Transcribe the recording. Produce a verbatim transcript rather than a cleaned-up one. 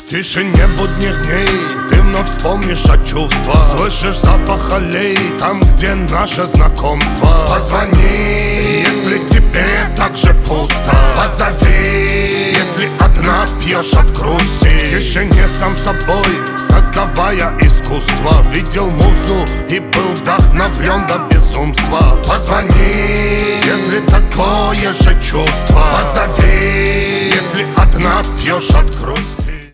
В тишине будних дней ты вновь вспомнишь о чувствах. Слышишь запах аллей там, где наше знакомство. Позвони, если тебе так же пусто. Позови, если одна пьешь от грусти. В тишине сам собой, создавая искусство, видел музу и был вдохновлен до безумства. Позвони, если такое же чувство. Позови, если одна пьешь от грусти.